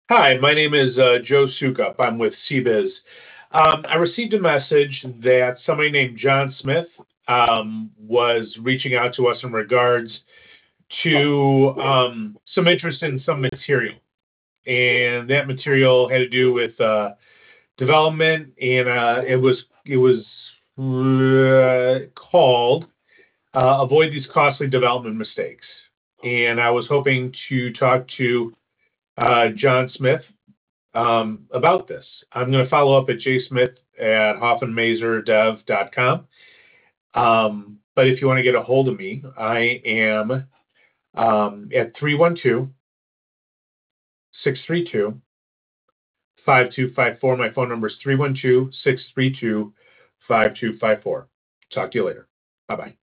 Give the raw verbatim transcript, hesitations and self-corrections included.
Hi, my name is uh, Joe Sukup. I'm with CBiz. Um, I received a message that somebody named John Smith um, was reaching out to us in regards to um, some interest in some material. And that material had to do with uh, development, and uh, it was it was uh, called uh, "Avoid These Costly Development Mistakes." And I was hoping to talk to uh, John Smith um, about this. I'm going to follow up at jsmith at hoffenmazer dev dot com. Um, but if you want to get a hold of me, I am um, at three one two, six three two, five two five four. My phone number is three one two, six three two, five two five four. Talk to you later. Bye bye.